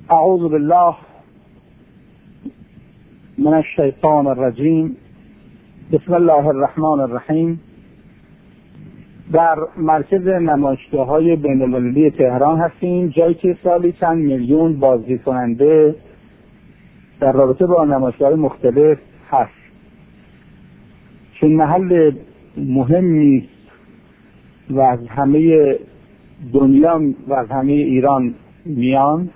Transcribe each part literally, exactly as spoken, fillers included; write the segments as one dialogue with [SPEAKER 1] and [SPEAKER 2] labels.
[SPEAKER 1] اعوذ بالله من الشیطان الرجیم. بسم الله الرحمن الرحیم. در مرکز نمایشگاه‌های بین‌المللی تهران هستیم، جایی که سالی چند میلیون بازدید کننده در رابطه با نمایشگاه‌های مختلف هست. چون محل مهمی و از همه دنیا و از همه ایران میان،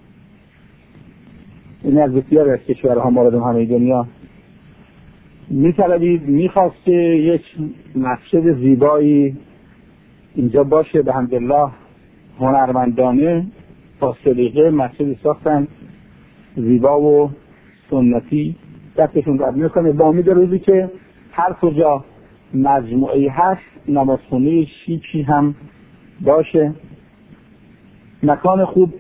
[SPEAKER 1] این از بسیار از کشورها مورد همه دنیا می‌طلبید، می‌خواسته یک مسجد زیبایی اینجا باشه. به حمدالله هنرمندانه با سلیقه مسجد ساختن، زیبا و سنتی، دستشون در میکنه با امید روزی که هر کجا مجموعه‌ای هست نمازخونه شیکی هم باشه. مکان خوب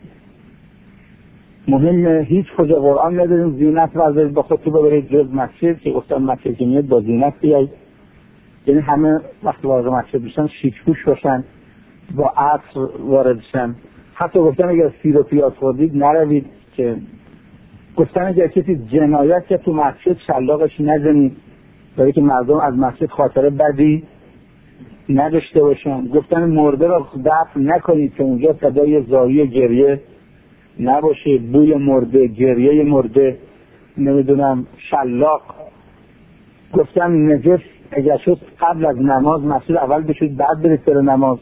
[SPEAKER 1] مهمه، هیچ کجا قرآن نداریم زینت ورزید با خودتو ببرید جز مسجد، که گفتم مسجد که میاد با زینت بیاید، یعنی همه وقت وارد مسجد بشن شیک پوش باشن، با عطر وارد شن. حتی گفتن اگر سیر و پیاز خوردید نروید، که گفتن اگر کسی جنایت که تو مسجد شلاقش نزنید، برای که مردم از مسجد خاطره بدی نداشته باشن. گفتن مرده را دفن نکنید که اونجا صدای زاری گریه نباشه، بوی مرده، گریه مرده، نمیدونم شلاق. گفتن نجس اگر شد قبل از نماز مسجد اول بشید بعد برید سر نماز.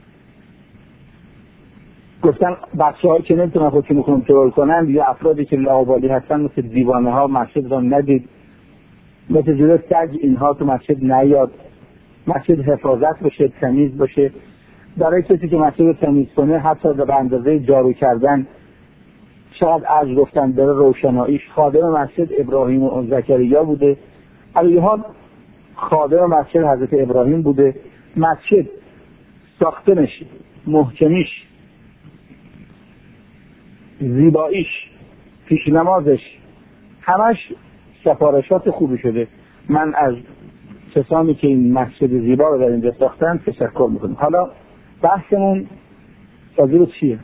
[SPEAKER 1] گفتن بچه هایی که نمیتونن خودشون کنترل کنن یا افرادی که لاابالی هستن مثل دیوانه ها مسجد را ندید، مثل جلو سگ اینها تو مسجد نیاد. مسجد حفاظت بشه، تمیز باشه. برای کسی که مسجد رو تمیز کنه حتی به اندازه جارو کردن شاید عرض گفتن داره روشناییش. خادم مسجد ابراهیم و زکریا بوده، علیه حال خادم مسجد حضرت ابراهیم بوده. مسجد ساختنش، محکمیش، زیباییش، پیش نمازش، همش سفارشات خوبی شده. من از کسانی که این مسجد زیبا رو در اینجا ساختن تشکر میکنم. حالا بحثمون راجع به چیه؟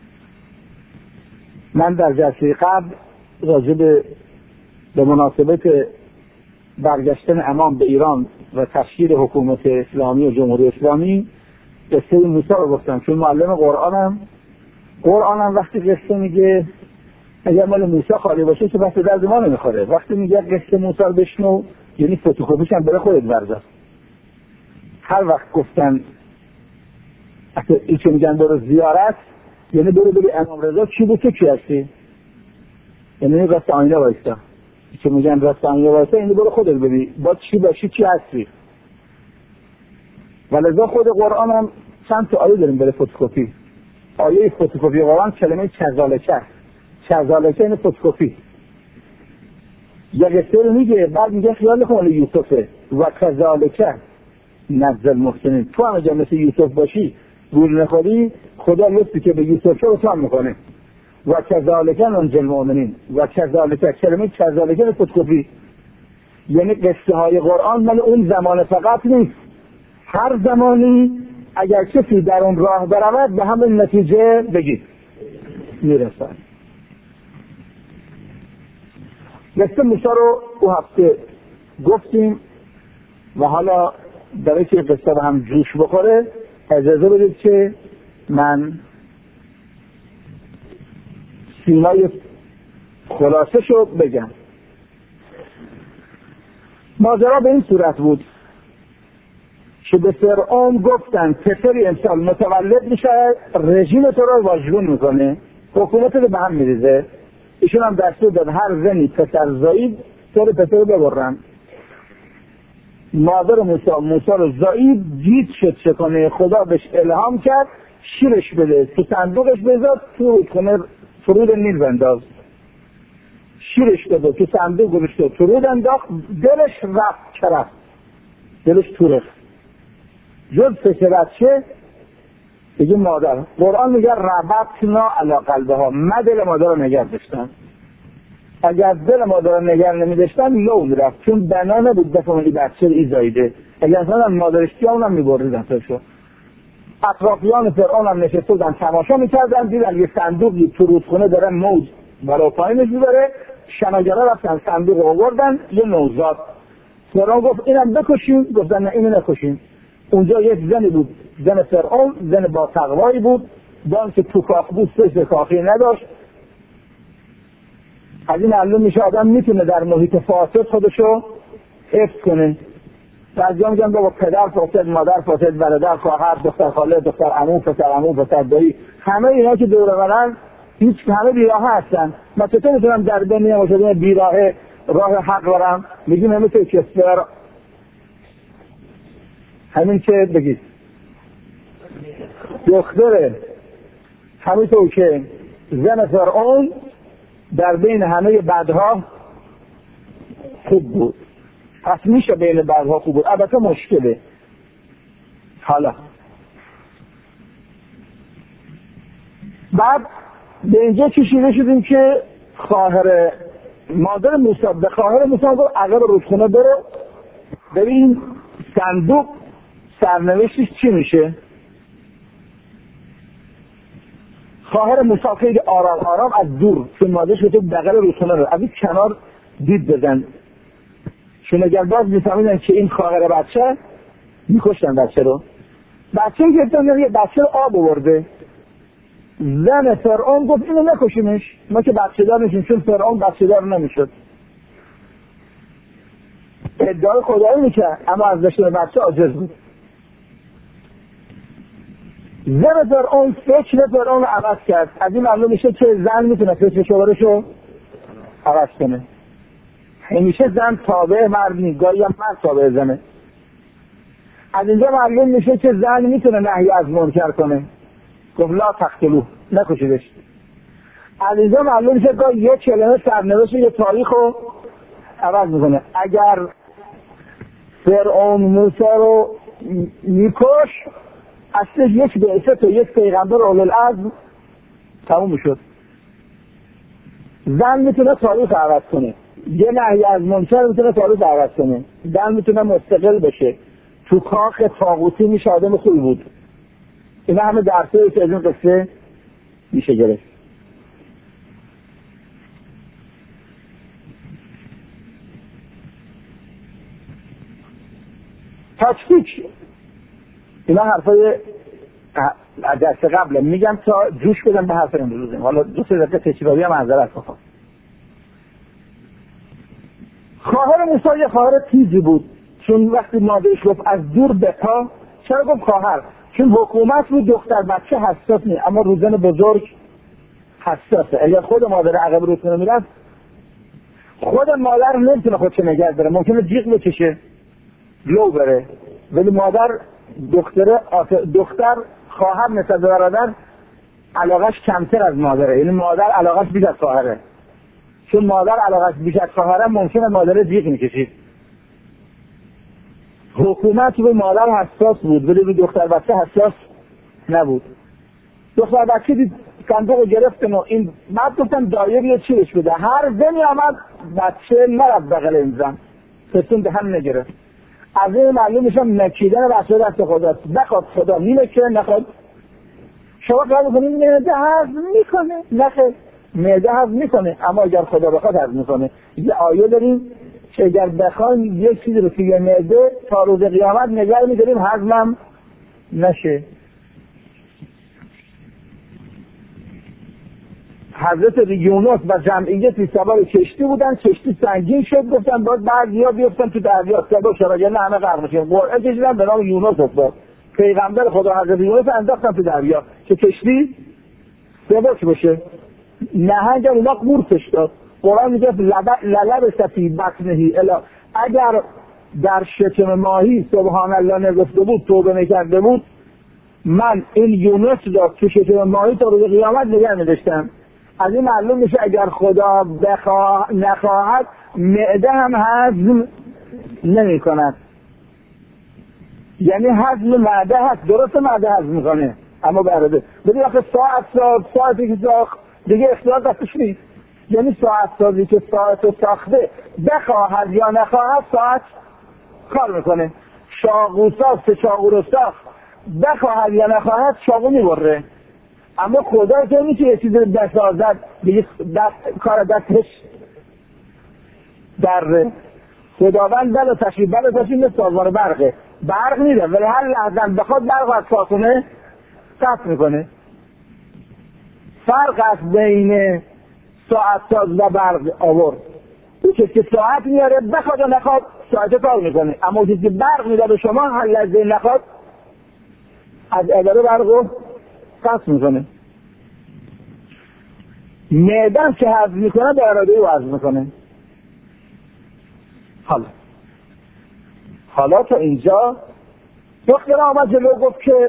[SPEAKER 1] من در جلسه قبل راجع به به مناسبت برگشتن امام به ایران و تشکیل حکومت اسلامی و جمهوری اسلامی قصه موسی رو گفتم، چون معلم قرآنم قرآنم وقتی قصه میگه اگر مال موسی خالی باشه که بحث درد ما نمیخوره. وقتی میگه قصه موسی رو بشنو یعنی فتوکپیش هم بره خودت ورزد. هر وقت گفتن این که میگن برو زیارت یعنی برو بری امام رضا چی بود که چی هستی، یعنی راست آینه وایستا. که میگن راست آینه وایستا یعنی برو خودت بری با چی باشی چی هستی. ولذا خود قرآن هم چند تا آیه داریم برای فتوکپی. آیه فتوکپی قرآن کلمه کذالکه، کذالکه یعنی فتوکپی. یا قصه رو میگه بعد میگه خیال کن یوسفه و کذالکه نزل محسنین. تو هم اگر مثل یوسف باشی گول نخوری خدا لطفی که به یوسف رو تو هم میکنه. و کذالکه ننجی المؤمنین. و کذالکه کلمه کذالکه فتوکپی یعنی قصه های قرآن مال اون زمان فقط نیست، هر زمانی اگر کسی در اون راه برود به همین نتیجه بگید میرسن. قصه موسی رو او هفته گفتیم و حالا برای که قصه به هم جوش بخوره اجازه بدید که من سینای خلاصه شو بگم. ماجرا به این صورت بود که به فرعون گفتن پسری امسال متولد میشه رژیم تو رو واژگون میکنه، حکومت رو به هم میریزه. ایشون هم دستور داد هر زنی پسر زایید سر پسر رو ببرن. مادر موسی موسی رو زایید جیت شد چکنه، خدا بهش الهام کرد شیرش بده تو صندوقش بذار تو کنه فرود نیل بنداز. شیرش داد تو صندوق گذاشت فرود انداخت، دلش رفت چرا دلش تو رفت جز پسر بچه بگه مادر. قرآن میگه ربطنا علی قلبها، من دل مادر رو نگه داشتم. اگر دل مادر رو نگه نمیداشتن لو میرفت، چون بنا نبود بفهمونی بچه رو ایزایده. اگر اصلا مادرش کیا اونم میبردیدن تاشو. اطرافیان فرعون هم نشسته بودن تماشا میکردن، دیدن یه صندوقی تو رودخونه داره موج بالا و پایینش میبره، شناگرا رفتن صندوق رو آوردن، یه نوزاد. فرعون گفت اینم بکشیم، گفتن نه اینو نکشیم. اونجا یک زنی بود، زن فرعون، زن با تقوایی بود، دان که تو کاخ بود، سه کاخی نداشت. از این معلوم میشه آدم میتونه در محیط فاسد خودشو حفظ کنه. بعضیا میگن بابا پدر فاسد، مادر فاسد، برادر، خواهر، دختر خاله، دختر عمو، پسر عمو، پسر دایی، همه اینا که دور و برن هیچ همه بیراه هستن. من چطور میتونم در بین مشاهده بیراه راه حق برم؟ میگیم همه که کسفر همین که بگید دختره همینطور که زن فرعون در بین همه بدها خوب بود. پس میشه بین بدها خوب بود، البته مشکله. حالا بعد به اینجا کشیده شدیم که خواهر مادر موسی به خواهر موسی گفت عقب رودخونه برو ببین صندوق سرنوشتش چی میشه. خواهر موسی خیلی آرام آرام از دور چون مادرش گفت بغل رودخونه رو از این کنار دید بزن، چون اگر باز میفهمیدن که این خواهر بچه میکشتن بچه رو. بچه گفتن یه بچه رو آب آورده. زن فرعون گفت اینو نکشیمش، ما که بچه دار نشیم، چون فرعون بچه دار نمیشد. ادعای خدایی میکرد اما از داشتن بچه عاجز بود. زن فرعون فکر فرعون رو عوض کرد. از این معلوم میشه که زن میتونه فکر شوهرش رو عوض کنه. همیشه زن تابع مرد نیست، گاهی هم مرد تابع زنه. از اینجا معلوم میشه که زن میتونه نهی از منکر کنه. گفت لا تقتلوه، نکشیدش. از اینجا معلوم میشه که یه کلمه سرنوشت یه تاریخ رو عوض میکنه. اگر فرعون موسی رو میکش اصلش یک بعثت و یک پیغمبر اولوالعزم تموم شد. زن میتونه تاریخ عوض کنه، یه نهی از منکر میتونه تاریخ عوض کنه. زن میتونه مستقل بشه. تو کاخ طاغوتی میشه آدم خوبی بود. اینا همه درسایی که از این قصه میشه گرفت. تاکتیک اینا حرفای دست قبله، میگم تا جوش بدم به حرف امروز. حالا دو سه دقیقه تکراری هم معذرت بخوام. خواهر موسی یه خواهر تیزی بود، چون وقتی مادرش گفت از دور بپا، چرا گفت خواهر؟ چون حکومت رو دختر بچه حساس نیست، اما رو زن بزرگ حساسه. اگر خود مادر عقب رودخونه میرفت، خود مادر نمیتونه خودش نگه داره، ممکنه جیغ بکشه لو بره، ولی مادر دختر دختر خواهر نسبت به برادر علاقش کمتر از مادره، یعنی مادر علاقش بیش از خواهره. چون مادر علاقش بیش از خواهره ممکنه مادر جیغ میکشید. حکومت به مادر حساس بود ولی به دختر بچه حساس نبود. دختر بچه دید صندوق رو گرفتن و این بعد گفتن دایه یه چیش بده. هر زنی آمد بچه نرفت بغل این زن، پسون به هم نگرفت. از این معلوم میشم نکیدن بچه دست خداست. بخواد خدا میمکه، نخواد شما قرار بکنید معده هضم میکنه، نخواد معده هضم میکنه، اما اگر خدا بخواد هضم میکنه. یه آیه داریم که اگر بخوایم یک چیزی رو توی معده تا روز قیامت نگه میداریم هضمم نشه. حضرت یونس و جمعیتی سوار کشتی بودن، کشتی سنگین شد، گفتن باید بعضیا بیفتن تو دریا، سبا شراگرد همه غرق میشن. قرعه کشیدن به نام یونس افتاد. پیغمبر خدا حضرت یونس انداختن تو دریا که کشتی سباک بشه. نهنگ هم اونا قورتش داد. قرآن میگه للب سفی بطنهی الا، اگر در شکم ماهی سبحان الله نگفته بود، توبه نکرده بود، من این یونس داد تو شکم ماهی تا روز قیامت نگه می‌داشتم. از این معلوم میشه اگر خدا بخواه نخواهد معده هم هضم نمی کند. یعنی هضم معده هست، درست معده هضم میکنه اما برده ببین آخه ساعت ساعت ساعتی که ساخت دیگه اختیار دستش نیست. یعنی ساعت سازی که ساعت رو ساخته بخواهد یا نخواهد ساعت کار میکنه. چاقو ساخت چاقو رو ساخت بخواهد یا نخواهد چاقو میبره، اما خدا که میشه یه چیزی رو بسازد، دیگه دست کار دستش در خداوند بلا تشریف بلا تشریف مثل سازمان برقه، برق میده ولی هر لحظه بخواد برق از ساخونه قطع میکنه. فرق است بین ساعت ساز و برق آورد. اون کسی که ساعت میاره بخواد و نخواد ساعت کار میکنه، اون کسی که برق میده به شما هر لحظه نخواد از اداره برق رو قطع میکنه. معده‌ام که هضم میکنه به اراده او هضم میکنه. حالا حالا تا اینجا دکتر آمد جلو گفت که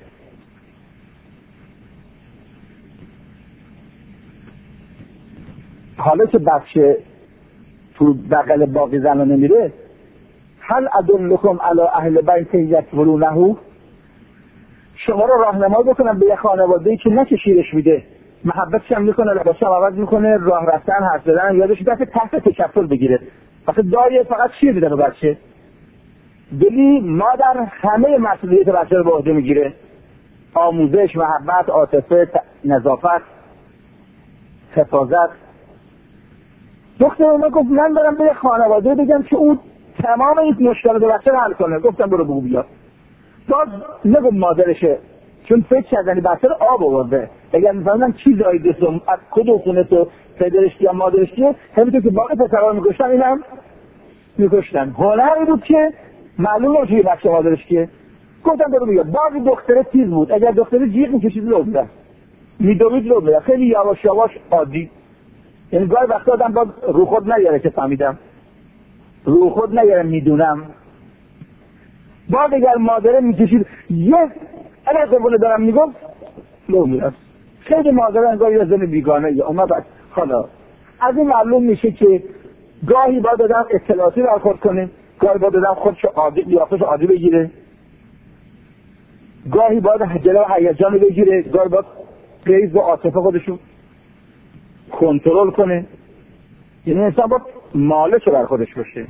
[SPEAKER 1] حالا که بچه تو بغل باقی زنانه میره، هل ادلکم علی اهل بیت یکفلونه، شما رو راهنمایی بکنم به یه خانواده‌ای که نه که شیرش میده، محبتش هم میکنه، لباسش هم عوض میکنه، راه رفتن حرف زدن یادش دست تحت تکفل بگیره. وقتی داری فقط شیر میده به بچه، ولی مادر همه مسئولیت بچه رو به عهده میگیره، آموزش، محبت، عاطفه، نظافت، حفاظت. دکتر اونا گفت من برم به خانواده بگم که اون تمام این مشکلات بچه رو حل کنه. گفتم برو بگو بیا. باز نگو مادرشه، چون فکر کردنی بچه رو آب آورده، اگر میفهمدن چی زایده تو از کدوم خونه تو پدرش یا مادرش کیه، همینطور که باقی پسرها رو میکشتن اینم میکشتن. هنری بود که معلوم نمیشه بچه مادرش کیه. گفتم برو بیا. باقی دختره تیز بود، اگر دختره جیغ میکشید لو میدن، میدوید لو میدن، خیلی یواش یواش عادی. یعنی گاهی وقتا آدم باز رو خود نیاره که فهمیدم، رو خود نیاره میدونم. باز اگر مادره میکشید یه اگر قبول دارم میگم لو میرست. خیلی مادره انگار یه زن بیگانه یه اومد. حالا از این معلوم میشه که گاهی باید آدم اطلاعاتی برخورد کنه، گاهی باید آدم خودشو عادی لیاقتش عادی بگیره، گاهی باید جلو هیجان بگیره، گاهی باید غیظ و عاطفه خودشو کنترل کنه. یعنی انسان باید مالک بر خودش باشه.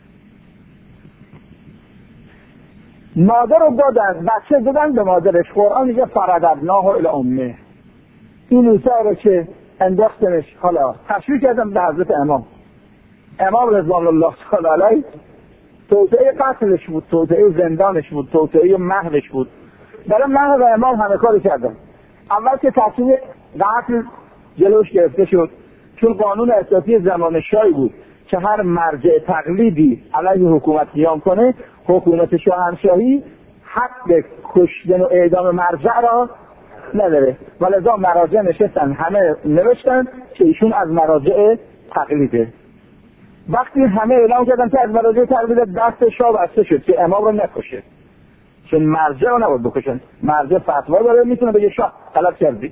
[SPEAKER 1] مادر رو دادن، بچه دادن به مادرش. قرآن میگه فرددناه الی امه. این موسی رو که انداختنش، حالا تشویق کردم به حضرت امام امام رضوان الله تعالی علیه، توطئه قتلش بود، توطئه زندانش بود، توطئه محوش بود. برای محو امام همه کاری کردم. اول که تصمیم قتل جلوش گرفته شد، چون قانون اساسی زمان شاهی بود که هر مرجع تقلیدی علیه حکومت قیام کنه، حکومت شاهنشاهی حق کشتن و اعدام مرجع را نداره. ولذا مراجع نشستن، همه نوشتن که ایشون از مراجع تقلیده. وقتی همه اعلام کردن که از مراجع تقلیده، دست شاه بسته شد که امام رو نکشه، چون مرجع رو نباید بکشن. مرجع فتوا داره، میتونه بگه شاه غلط کردی،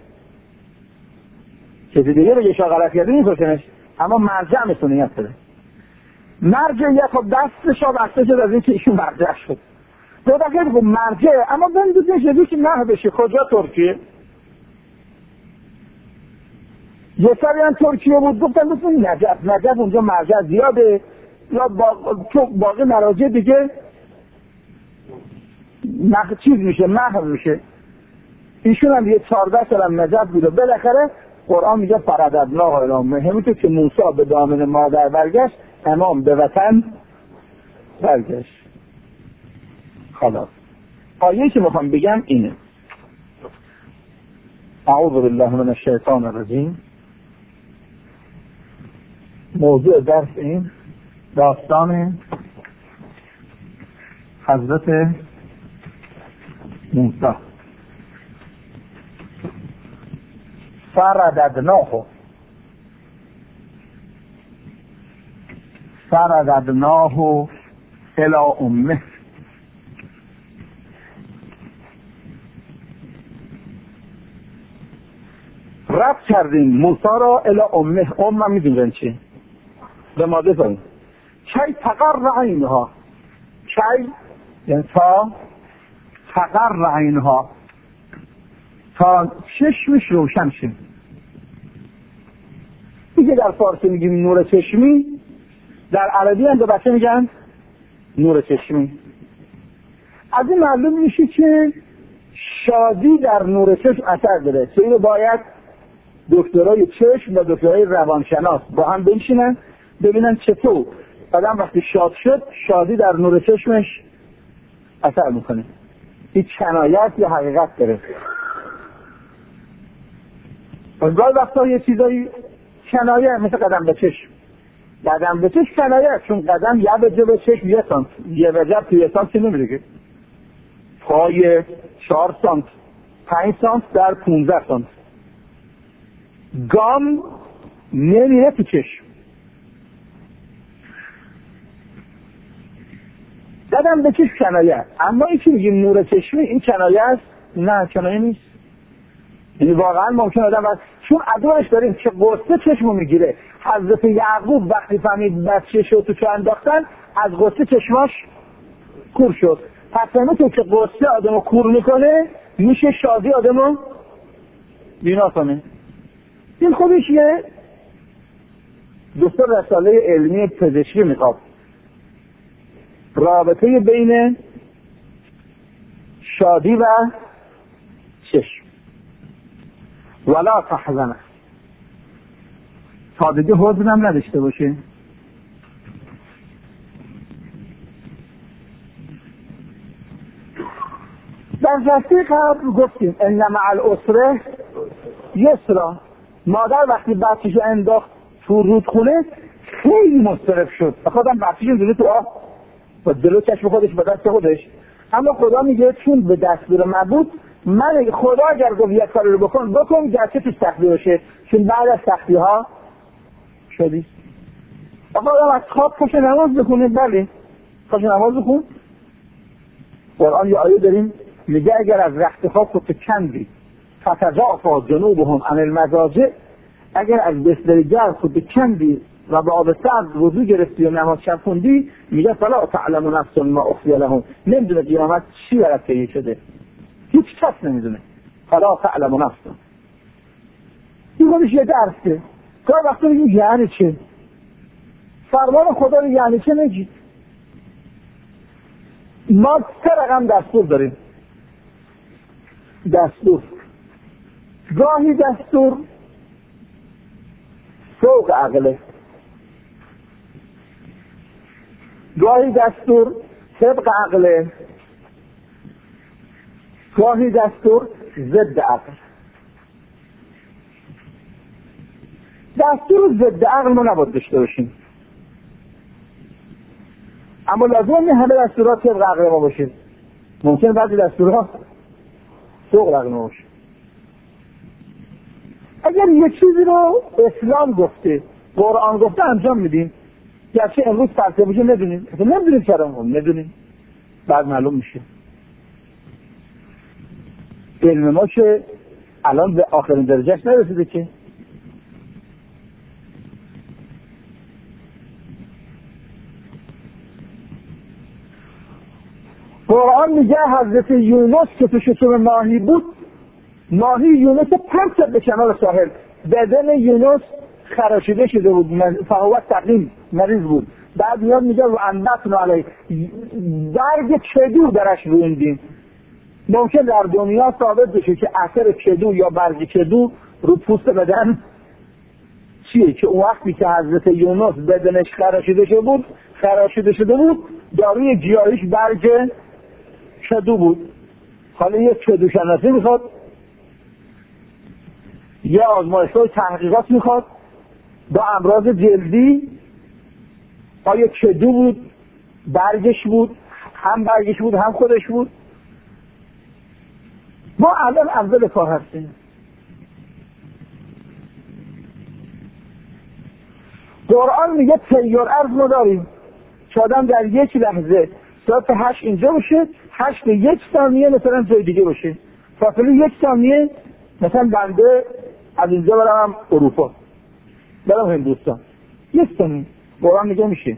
[SPEAKER 1] کسی دیگه بگه شاه غلط کردی میکشنش، اما مرجع میتونه یاد بده. مرجع یک خب دست شاه بسته شد از این که ایشون مرجع شد. دو دقیقه بگو مرجع، اما بندازین شدی که نه بشه. کجا ترکیه؟ یه سری هم ترکیه بود، گفتن بسیم نجف. نجف اونجا مرجع زیاده، یا با... باقی مراجع دیگه مخ... چیز میشه، محو میشه. ایشون هم یه چارده سال هم نجف بود و بالاخره قرآن میگه فرددناه الی امه. همینطور که موسی به دامن مادر برگشت، امام به وطن برگشت. خلاص آیه که میخوام بگم اینه. اعوذ بالله من الشیطان الرجیم. موضوع درس این داستان حضرت موسی. فرددناه فرددناه الی امه. رد کردیم موسی را الی امه. ام هم میدونن چی؟ به ماده داریم. چای تقر عینها. چای یعنی تا تقر عینها، تا چشمش روشن شه. دیگه در فارسی میگیم نور چشمی، در عربی هم به بچه میگن نور چشمی. از این معلوم میشه که شادی در نور چشم اثر داره که اینو باید دکترای چشم و دکترای روانشناس با هم بنشینن ببینن چطور آدم وقتی شاد شد شادی در نور چشمش اثر میکنه. این کنایت یا حقیقت داره. از گاهی وقتا یه چیزایی کنایه، مثل قدم به چشم. قدم به چشم کنایه، چون قدم یه وجه به چشم یه سانت، یه وجه توی یه سانت نمیره که پای چهار سانت پنج سانت در پونزه سانت گام نمیره تو چشم. قدم به چشم کنایه، اما این که میگیم نور چشمی این کنایه است؟ نه کنایه نیست. یعنی واقعا ممکن آدم از چون ادوارش داریم که قصه چشمو میگیره. حضرت یعقوب وقتی فهمید بچه شد تو چه انداختن از قصه چشماش کور شد. پس همه که قصه آدمو کور میکنه میشه شادی آدمو بینا کنه. این خودش یه دوستا رساله علمی پزشکی میخواد، رابطه بین شادی و چشم. ولا تحزن، تا دیگه حزن هم نداشته باشه. در جلسه قبل گفتیم ان مع العسر یسرا. مادر وقتی بچه‌شو انداخت تو رودخونه خیلی مضطرب شد، خودم بچه‌ش انداخت تو آب با دل و چشم خودش به دست خودش. اما خدا میگه چون به دستور من بود، من خدا اگر گفت یک کاری رو بکن بکن گرچه تو سختی باشه، چون بعد از سختی ها شدی. آقا آدم از خواب پاشه نماز بخونه، بله پاشه نماز بخون. قرآن یه آیه داریم میگه اگر از رخت خواب خودت کندی فتجافا جنوبهم عن المضاجع، اگر از بستر گرم خودت کندی و به آب سرد وضو گرفتی و نماز شب خوندی، میگه فلا تعلم نفس ما اخفی لهم، نمیدونه قیامت چی برات طی شده، هیچ کس نمیدونه. فلا تعلم نفس، این خودش یه درسه. تا وقتی میگیم یعنی چه؟ فرمان خدا رو یعنی چه نگید. ما سه رقم دستور داریم. دستور گاهی دستور فوق عقله، گاهی دستور طبق عقله، گاهی دستور ضد عقل. دستور ضد عقل ما نباید داشته باشیم، اما لازم نیست همه دستورات طبق عقل ما باشه. ممکن بعضی دستورات فوق عقل ما باشه. اگر یه چیزی رو اسلام گفته، قرآن گفته انجام میدیم، گرچه امروز فرصه بشه ندونیم، نمیدونیم چرا هم ندونیم، بعد معلوم میشه. علم ما که الان به آخرین درجهش نرسیده که. قرآن میگه حضرت یونس که تو شتم ماهی بود، ماهی یونس پرت به کنار ساحل، بدن یونس خراشیده شده بود، فهوت تقیم مریض بود. بعد میاد میگه رو انبتنا علیه، برگ کدو درش رویندیم. ممکن در دنیا ثابت بشه که اثر کدو یا برگ کدو رو پوست بدن چیه؟ که اون وقتی که حضرت یونس بدنش خراشیده شده بود خراشیده شده بود داروی گیاهیش برگ کدو بود. حالا یه کدو شناسی میخواد، یه آزمایشگاه تحقیقات میخواد با امراض جلدی، آیا کدو بود برگش بود، هم برگش بود هم خودش بود. ما الان اول کار هستیم. قرآن میگه تیار ارز ما داریم که آدم در یک لحظه ساعت هشت اینجا باشه، هشت یک ثانیه مثلا جای دیگه باشه، فاصله یک ثانیه مثلا بنده از اینجا برم اروپا، برم هندوستان، یک ثانیه. قرآن میگه میشه.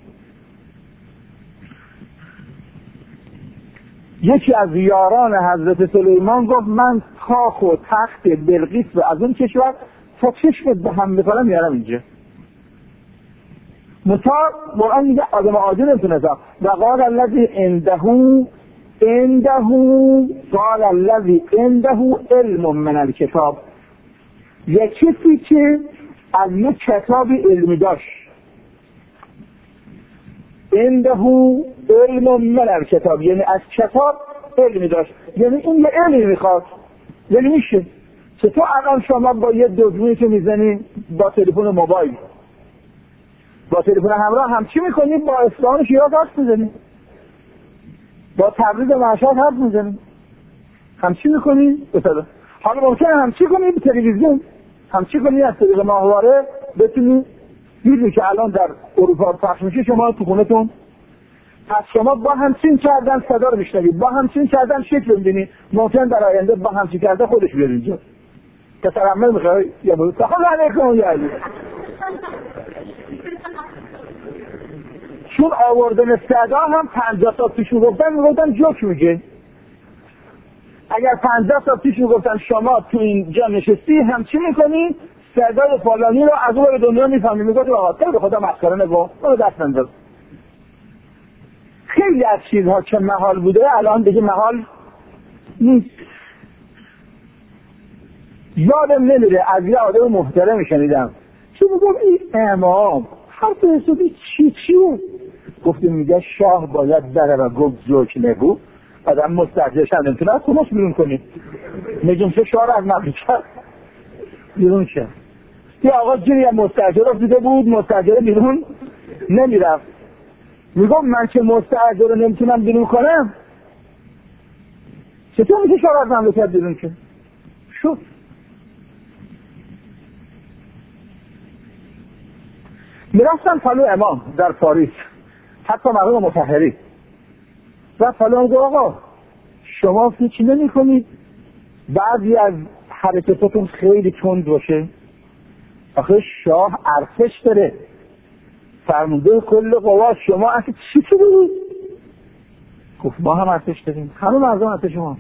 [SPEAKER 1] یکی از یاران حضرت سلیمان گفت من کاخ و تخت بلقیس و از اون کشور تا چشمت به هم میکنم میارم اینجا. متا قرآن میگه آدم عادی نمیتونه. و قال الذی عنده عنده قال الذی عنده علم من الکتاب، یک کسی که از یک کتابی علمی داشت. عنده علم من الکتاب یعنی از کتاب علمی داشت، یعنی این یه علمی میخواد. یعنی میشه چطور الان شما با یه دزدی که میزنی با تلفن موبایل، با تلفن همراه همچی میکنی، با اصفهان شیراز حرف میزنی، با تبریز مشهد حرف میزنی، همچی میکنی بسید. حالا ممکنه همچی کنی به تلویزیون، همچی کنی از طریق ماهواره بتونی دیدی که الان در اروپا پخش میشه، شما تو خونتون پس شما با همچین کردن صدا رو میشنوید، با همچین کردن شکل میبینی. ممکن در آینده با همچین کردن خودش بیاد اینجا که ترمه میخوای یا بود سخن علیکم یا علی. چون آوردن صدا هم پنجاه سال پیش میگفتن میگفتن جوک میگه. اگر پنجاه سال پیش میگفتن شما تو اینجا نشستی همچی میکنی، صدای فلانی رو از اون دنیا میفهمی، میگفت آقا تو به خدا مسخره نگو، برو دست بنداز. خیلی از چیزها که محال بوده الان دیگه محال نیست. یادم نمیره از یه آدم محترم شنیدم چه بگم این امام حرف حسابی چی چی بود؟ گفتیم میگه شاه باید بره و گفت زوک نگو، آدم مستعجلش هم نمیتونه از خونش بیرون کنید. میگیم چه شاه رو از مملکت بیرون شه. یه آقا جوری هم مستعجل رو دیده بود، مستعجل بیرون نمیرفت. میگم من که مستعجل رو نمیتونم بیرون کنم، چطور میشه شاه رو از مملکت بیرون شه؟ شد. میرفتن پلو امام در پاریس، حتی مرحوم مطهری و پلو گفت آقا شما فکر نمی کنید بعضی از حرکتاتون خیلی تند باشه؟ آخه شاه ارتش داره، فرمانده کل قوا، شما اصلا چی تو بود؟ گفت ما هم ارتش داریم، همه مردم ارتش ما.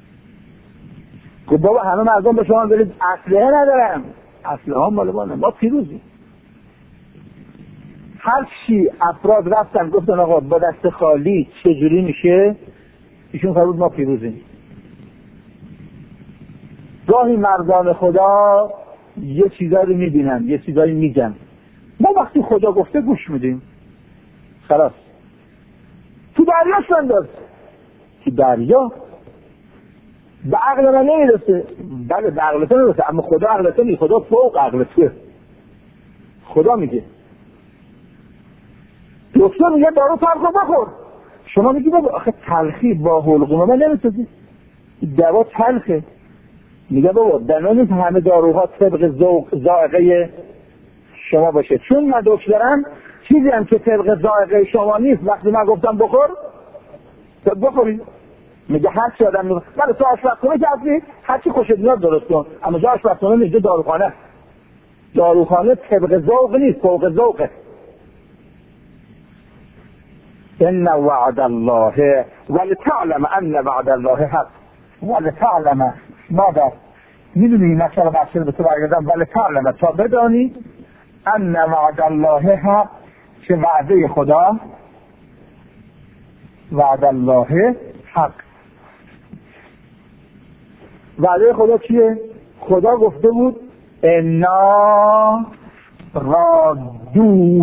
[SPEAKER 1] گفت بابا همه مردم به شما دارید اسلحه ندارم، اسلحه هم مال ما نه، ما پیروزیم. هر چی افراد رفتن گفتن آقا با دست خالی چجوری میشه، ایشون فرمود ما پیروزیم. گاهی مردان خدا یه چیزایی میبینن، یه چیزایی میگن، ما وقتی خدا گفته گوش میدیم، خلاص. تو دریا شدند، تو دریا به عقل من نمیرسه. بله به عقل تو نمیرسه، اما خدا عقل تو نیست، خدا فوق عقل توه. خدا میگه دکتر میگه دارو تلخ بخور، شما میگی بابا آخه تلخی با حلقوم من نمیتونی، دوا تلخه. میگه بابا دنونید همه داروها طبق ذوق ذائقه شما باشه، چون من دکترم چیزی هم که طبق ذائقه شما نیست وقتی من گفتم بخور تو بخوری. میگه هر چی آدم میگه ولی تو آشپزخونه که هستی هر چی خوشت میاد درست کن، اما جا آشپزخونه میگه داروخانه. داروخانه طبق ذوق نیست، فوق ذوقه. ان وعد الله ولتعلم ان وعد الله حق ولتعلم ماذا میدونی مثلا بحثی به تو برگردم ولتعلم تا بدانی ان وعد الله حق که وعده خدا وعد الله حق. وعده خدا چیه؟ خدا گفته بود انا رادو،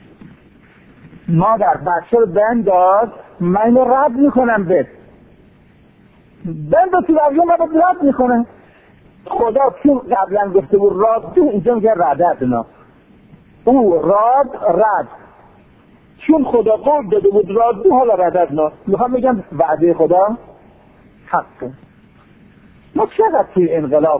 [SPEAKER 1] مادر بچه رو بنداز من اینو رد میکنم بد بند تو دریا من رد میکنم. خدا چون قبلا گفته بود راد تو اینجا میگه ردد نه او راد رد، چون خدا قول داده بود راد دو حالا ردد نه. میخوام بگم وعده خدا حقه. ما چقدر توی انقلاب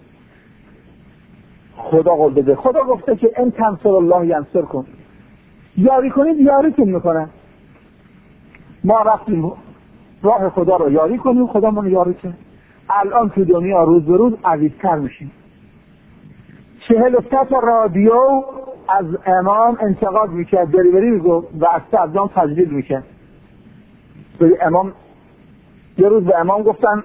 [SPEAKER 1] خدا قول داده، خدا گفته که ان تنصر الله ینصر کن، یاری کنید یاریتون میکنه. ما رفتیم راه خدا رو یاری کنیم، خدا منو یاری کنه. الان تو دنیا روز به روز عزیزتر میشیم. چهل و سه تا رادیو از امام انتقاد میکرد، بری بری میگو و از صدام تجلیل میکرد. به امام یه روز به امام گفتن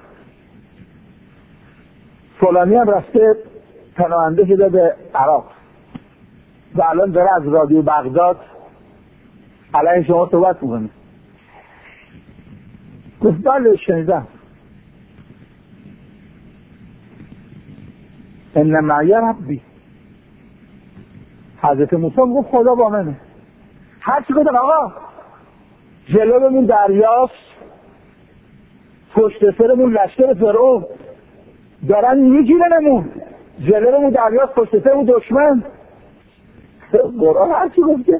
[SPEAKER 1] فلانی هم رفته پناهنده شده به عراق و الان داره از رادیو بغداد علیه شما صحبت میکنه. گفت بله شنیدم. ان معی ربی. حضرت موسی گفت خدا با منه. هر چی گفتن آقا جلومون دریاست، پشت سرمون لشکر فرعون دارن میگیرنمون، جلومون دریاست، پشت سرمون دشمن. قرآن هر چی گفته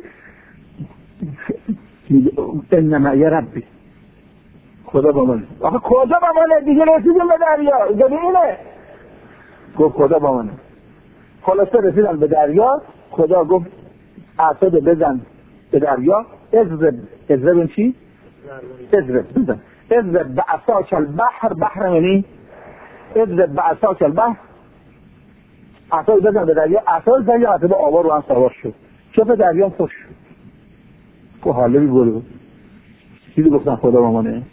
[SPEAKER 1] ان معی ربی، خدا با منه. آخه کجا با منه؟ دیگه رسیدیم به دریا، دیگه اینه. گفت خدا با منه. خلاصه رسیدن به دریا، خدا گفت عصا بزن به دریا. اضرب اضرب چی؟ اضرب بزن اضرب بعصاک البحر. بحر یعنی اضرب بعصاک البحر. عصا بزن به دریا، عصا زدن عصا به آوا رو هم سوار شد، چوب دریا خوش شد. که حاله بی برو چیزی گفتن خدا با منه.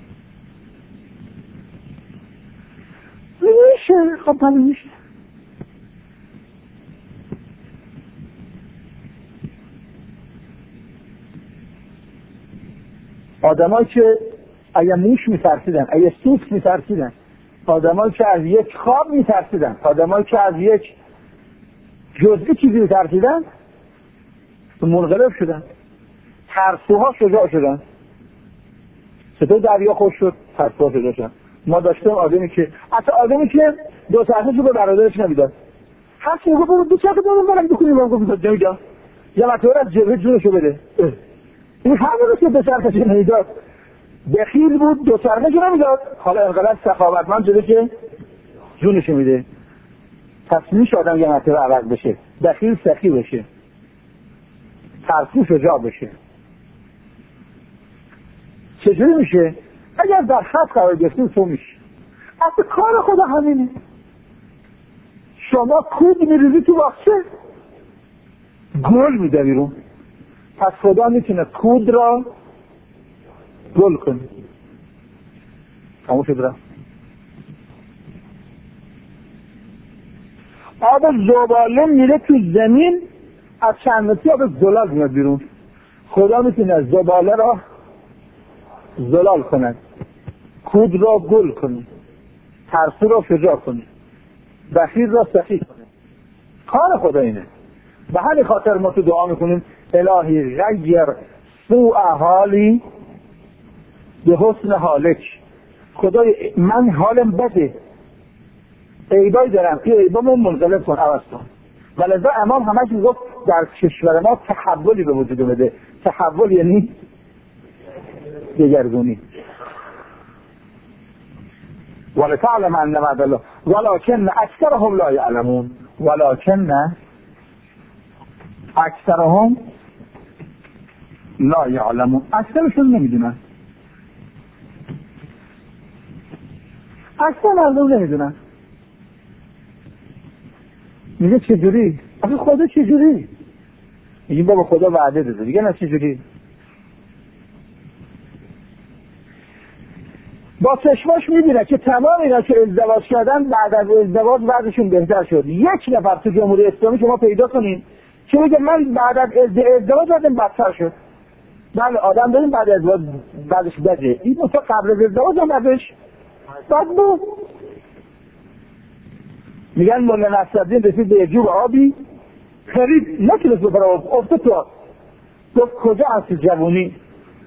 [SPEAKER 1] میشه خب پلی میشه. آدمایی که اگه موش میترسیدن، اگه سوسک میترسیدن، آدمایی که از یک خواب میترسیدن، آدمایی که از یک جزئی چیزی میترسیدن منقلب شدن. ترسوها شجاع شدن. چطور دریا خوش شد؟ ترسوها شجاع شدن. ما داشتیم آدمی که اصلا آدمی که دو چرخشو به برادرش نمیداد. هر کی میگه دو چرخ دارم برام بکنیم، من گفتم نمیدم. یا مطور از جبه جونشو بده. این همه رو که دو چرخش نمیداد. بخیل بود، دو چرخشو نمیداد. حالا انقدر سخاوتمند شده که جونشو میده. پس میشه آدم یه مطور عوض بشه، بخیل سخی بشه، ترسو شجاع بشه. چجوری میشه؟ اگر در خط قرار گرفتیم تو میشه. اصلا کار خدا همینه. شما کود میریزی تو باغچه، گل میده بیرون. پس خدا میتونه کود را گل کنه. همون شد رفت. آب زباله میره تو زمین، از چند متری آب زلال میاد بیرون. خدا میتونه زباله را زلال کنه، کود را گل کنه، ترسو را شجاع کنه، بخیل را سخی کنه. کار خدا اینه. به همین خاطر ما تو دعا میکنیم الهی غیر سوء حالی به حسن حالک. خدای من حالم بده، عیبایی دارم، این عیبامو منقلب کن، عوض کن. ولذا امام همش میگفت در کشور ما تحولی به وجود بده. تحول یعنی دگرگونی. ولتعلم ان وعد الله ولکن اکثرهم لا یعلمون. ولکن اکثرهم لا یعلمون. اکثرشون نمیدونن. اکثر مردم نمیدونن. میگه چجوری؟ آخه خدا چجوری؟ میگه بابا خدا وعده داده. دیگه نه چجوری؟ با چشماش میبینه که تمام اینا که ازدواج کردن بعد از ازدواج بعدشون بهتر شد. یک نفر تو جمهوری اسلامی شما پیدا کنین که میگه من بعد از ازدواج بعدم بدتر شد. بله آدم داریم بعد از ازدواج بعدش بده. این مثلا قبل از ازدواج هم بعدش بد بود. میگن مولا نصرالدین رسید به جوب آبی، خرید نتونست ببره آب، افتاد تو آب. گفت کجا هستی جوونی؟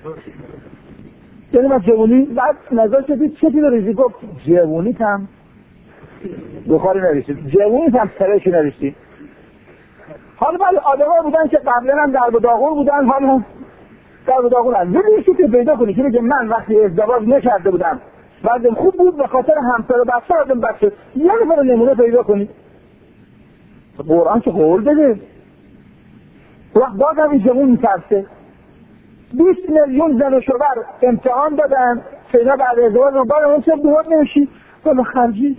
[SPEAKER 1] یعنی من جوونی؟ بعد نظر شدید چه دیده ریزی؟ گفت جوونی هم بخاری نریشید، جوونی هم سرشی نریشید. حالا بله آدم ها بودن که قبلا هم در به داغون بودن، حالا در به داغون هم یه که پیدا کنی که بگه من وقتی ازدواج نکرده بودم بعدم خوب بود به خاطر همسر و بچه آدم بچه یه نفر نمونه پیدا کنی. قرآن که قول بده. وقت باز هم این جمعون میترسه. بیست میلیون زن و شوهر امتحان دادن که اینا بعد ازدواج رو بعد اون چه دوار نمیشی ولی خرجی.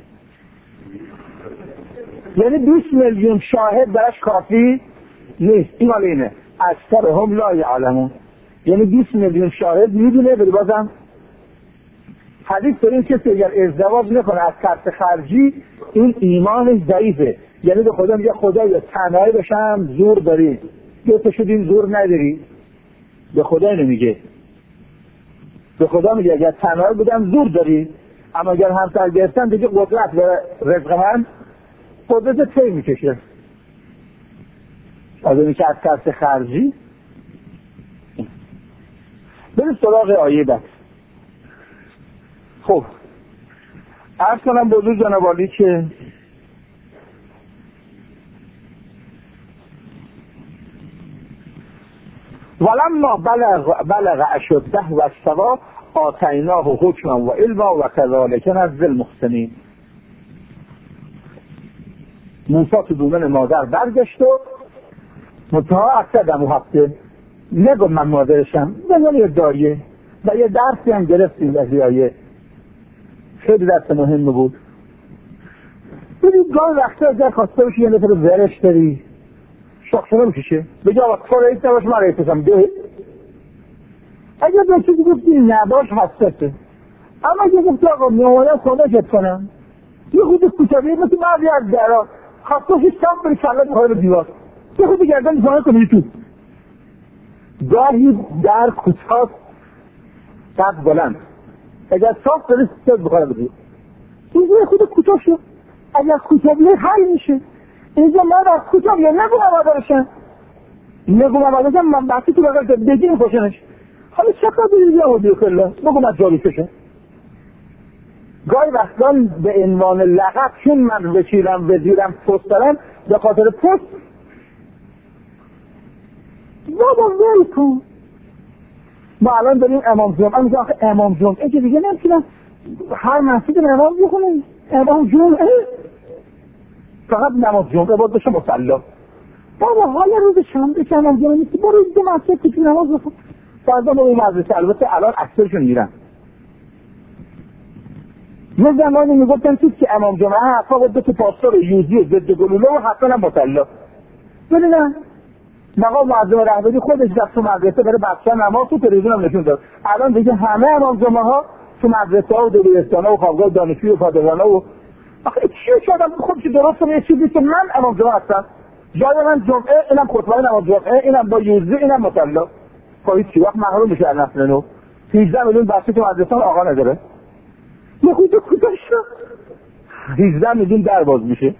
[SPEAKER 1] یعنی بیست میلیون شاهد برش کافی نیست. این حال اینه اکثرهم لا یعلمون. یعنی بیست میلیون شاهد میدونه ولی بازم حدیث داریم که اگر ازدواج نکنه از ترس خرجی این ایمانش ضعیفه. یعنی به خدا میگه خدایا تنهایی بشم زور داری، دو تا شدیم زور نداری. به خدا اینو میگه. به خدا میگه اگر تنها بودم زور داری، اما اگر همسر گرفتن دیگه قدرت و رزق من قدرت تی میکشه. از اینی که از ترس خرجی. بریم سراغ آیه بعد. خب عرض کنم بزرگ جناب عالی که ولما بلغ بلغ اشده و استوى آتیناه حکما و علما و کذالک نجزی المحسنین. موسی تو دومن مادر برگشت و منتها اکثر و هفته نگو من مادرشم، بگم یه داریه و یه درسی هم گرفتیم از آیه. خیلی درس مهم بود. ببین گاه وقتا اگر خواسته باشی یه نفر ورش داری شاخشنه میشه بگه آقا تو رئیس نباش من رئیسشم ده. اگر به چیزی گفتی نباش حساسه، اما اگر گفتی آقا میامانم کمکت کنم یه خود کوچبیه مثل بعضی از درها خواسته باشی سم بری کلت میخواه رو دیوار یه خود گردن میخواه کنی تو گاهی در کوچاست قد بلند اگر صاف داری سید بخواه بدی اینجا یه خود کوچاک شد. اگر کوچبیه حل میشه اینجا من از کوچبیه نگو ممادرشم نگو ممادرشم من بحثی تو بقیل بگیم خوشنش حالا چقدر دیگه آمودی خلا بگو من جاری کشم. گاهی وقتان به عنوان لغت چون من وکیلم وزیرم پست دارم به خاطر پست بابا ویل کن. ما الان داریم امام جمعه میگه آخه امام جمعه که دیگه نمیتونم هر مسجد امام بخونم امام جمعه فقط نماز جمعه باید بشه مصلا. بابا حالا روز شنبه که امام جمعه نیستی برو اینجا مسجد که نماز بخون. بعضا با این مدرسه البته الان اکثرشون میرن. یه زمانی میگفتن چیز که امام جمعه حقا باید بشه پاسدار یوزی و ضد گلوله و حقا هم مصلا. ببینن مقام معظم رهبری خودش رفت تو مدرسه برای بچه‌ها نماز تو تلویزیون هم نشون داد. الان دیگه همه امام جمعه ها تو مدرسه ها و دبیرستان ها و خوابگاه دانشجوی و پادگان ها و آخه چی شد آدم خودش درست کنه یه چیزی که من امام جمعه هستم جای من جمعه اینم خطبه نماز جمعه اینم با یوزی اینم مصلا. خواهید چی وقت محروم میشه از نسل نو. هجده میلیون بچه تو مدرسه آقا نداره یه خود کوتاه شد هجده میلیون در باز میشه.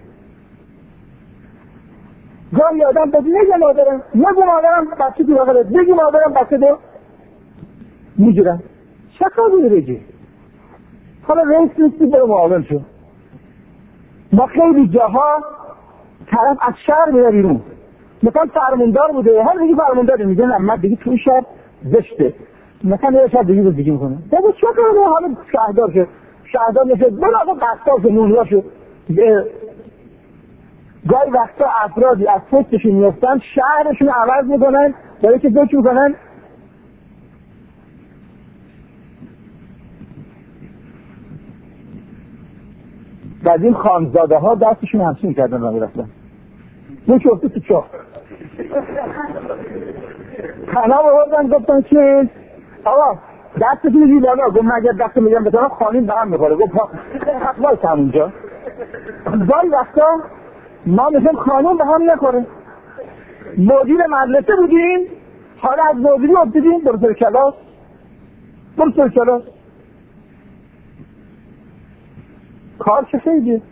[SPEAKER 1] گاهی آدم بگی نگه مادرم نگو مادرم بچه تو بغلت بگی مادرم بچه دو میگیرن چه کاری بگی. حالا رئیس نیستی برو معاون شو. ما خیلی جاها طرف از شهر میره بیرون مثلا فرماندار بوده هر دیگه فرمانداری میگه نه من دیگه توی شهر زشته مثلا یه شهر دیگه رو دیگه میکنه بگو چه کاری حالا شهردار شد شهردار نشد برو آقا قصدار شد نونیا شد. گاهی وقتا افرادی از پستشون میفتن شهرشون عوض میکنن برای که فکر میکنن بعد این خانزاده ها دستشون همچین کردن و میرفتن یکی افته تو چاه خانم آوردن گفتن که آقا دستتون دیگه بالا گفت من اگر دست میگم بتانم خانیم به هم میخوره گفت حقوال همونجا. گاهی وقتا ما مثل خانم به هم نخوره مدیر مدرسه بودیم حالا از مدیری افتیدیم برو سر کلاس برو سر کلاس کار چه خیلیه.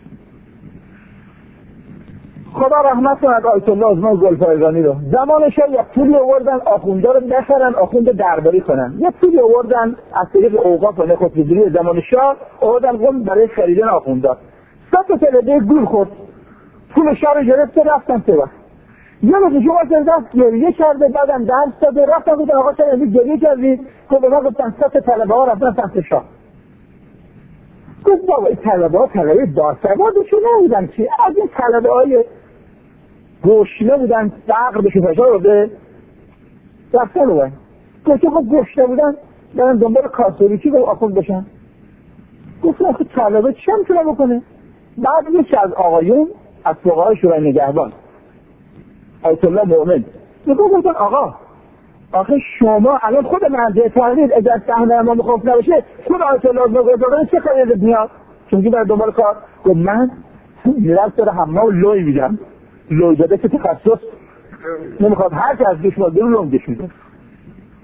[SPEAKER 1] خدا رحمت کنه آیت الله آزما گلپایگانی رو زمان شاید یک پولی آوردن آخونده رو بخرن آخونده درباری کنن یک پولی آوردن از طریق اوقاف و نخستگیری زمان شاه آوردن قوم برای خریدن آخونده سه تا تلویزیون گول خورد پول شاه رو گرفته رفتن تو وقت یه روز شما دست گریه کرده بعدم درس داده رفتن بودن آقا چرا امروز گریه کردی که به ما گفتن سه تا طلبه ها رفتن سمت شاه گفت بابا این طلبه ها طلبه باسوادشون نبودن که از این طلبه های گوشنه بودن فقر بشه فشار بوده رفتن بودن گفت خب گوشنه بودن برن دنبال کاتولیکی رو آخوند بشن گفت آخه طلبه چه میتونه بکنه. بعد یکی از آقایون از فقهای شورای نگهبان آیت الله مؤمن میگه گفتن آقا آخه شما الان خود منزه تحریر اگر صحنه امام خوف نباشه خود آیت الله مؤمن چه کاری ازت میاد چون که برای دنبال کار گفت من میرم سر حمام و لوی میدم لوی داده که تخصص نمیخواد هر که از گشما دون لوم گش میده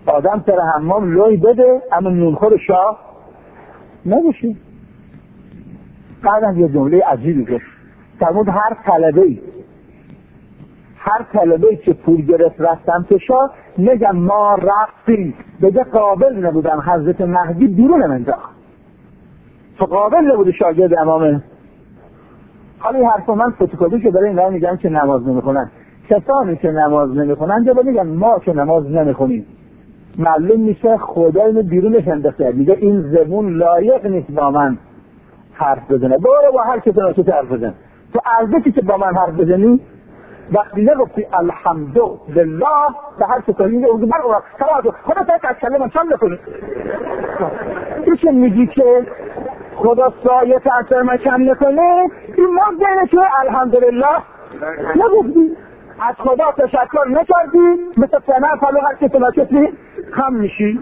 [SPEAKER 1] آدم سر حمام لوی بده اما نونخور شاه نباشی. بعدم یه جمله عجیبی گفت، فرمود هر طلبه ای هر طلبه ای که پول گرفت رفتم که شاه نگم ما رفتیم بگه قابل نبودم حضرت مهدی بیرون انداخت، تو قابل نبودی شاگرد امامه. حالا این حرف من فتوکپی که برای اینا میگم که نماز نمیخونن. کسانی که نماز نمیخونن جا میگن ما که نماز نمیخونیم معلوم میشه خدا اینو بیرونش انداخته، میگه این زبون لایق نیست با من حرف بزنه، برو با هر کسی ناچه حرف بزن. تو ارزشی که با من حرف بزنی وقتی نگفتی الحمدلله به هر کسی میگه اونجا من اون خدا تا از کلمه چند نکنی ایشه میگی که خدا سایه تأثیر من کم نکنه، این ما بینه که الحمدلله نگفتی، از خدا تشکر نکردی، مثل فنر پلو هر کسی ناچه خم میشی.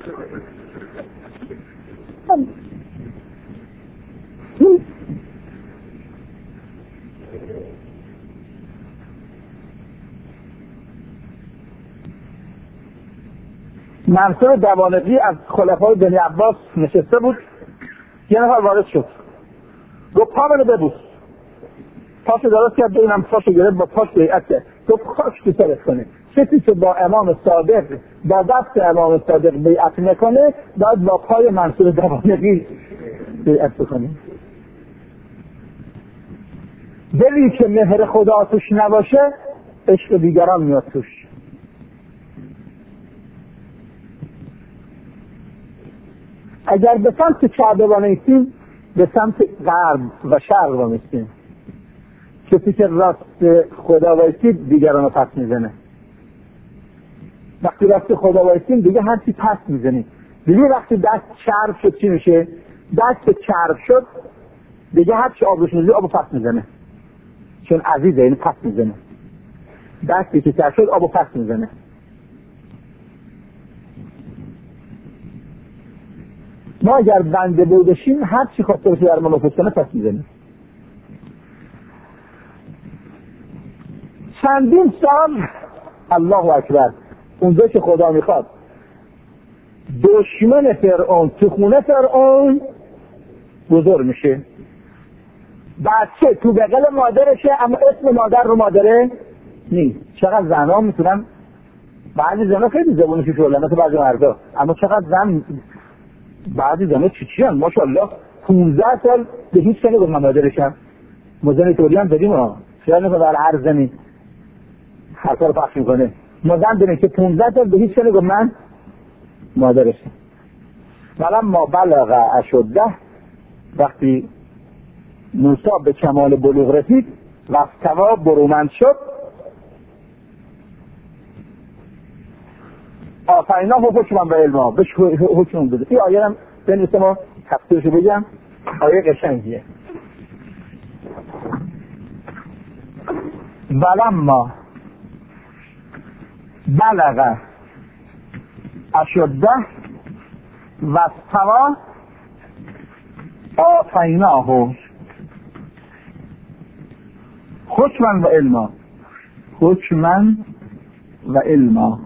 [SPEAKER 1] منصور دوانقی از خلفای بنی عباس نشسته بود، یه نفر وارد شد گفت پا منو ببوس، پاشو درست کرد، اینم پاشو گرفت با پاش بیعت کرد، گفت خاک تو سرت کنه. کسی که با امام صادق با دست امام صادق بیعت نکنه باید با پای منصور دوانقی بیعت کنه. دلی که مهر خدا توش نباشه عشق دیگران میاد توش. اگر به سمت کعبه بانیستیم به سمت غرب و شرق بانیستیم، کسی که راست خدا وایسید دیگران رو پس میزنه. وقتی راست خدا وایسیم دیگه هر چی پس میزنیم. دیگه وقتی دست چرب شد چی میشه؟ دست چرب شد دیگه هر چی آب روش میزنه آبو پس میزنه، چون عزیزه اینو پس میزنه. دستی که چرب شد آبو پس میزنه. ما اگر بنده بودشیم هر چی خواسته باشه در ما نفوذ کنه پس میزنیم. چندین سال الله اکبر اونجا که خدا میخواد دشمن فرعون تو خونه فرعون بزرگ میشه، بچه تو بغل مادرشه اما اسم مادر رو مادره نیست. چقدر زنها میتونن، بعضی زنها خیلی زبونشو شغلن مثل بعضی مردا، اما چقدر زن بعضی زنها چی چی هن ماشاءالله پونزده سال به هیچ کنی گفت من مادرشم. ما زن تولی هم داریم ها، خیال نکنه برای هر زنی حرفا رو پخش میکنه. ما زن داریم که پونزده سال به هیچ کنی گفت من مادرشم. ولما بلغ اشده، وقتی موسی به کمال بلوغ رسید و استوا برومند شد، آفرینا و حکمم به علما بهش حکم بده. این آیه هم بنویسم و تفسیرشو بگم، آیه قشنگیه. ولما بلغ اشده و استوا آفیناه حکما و علما، حکما و علما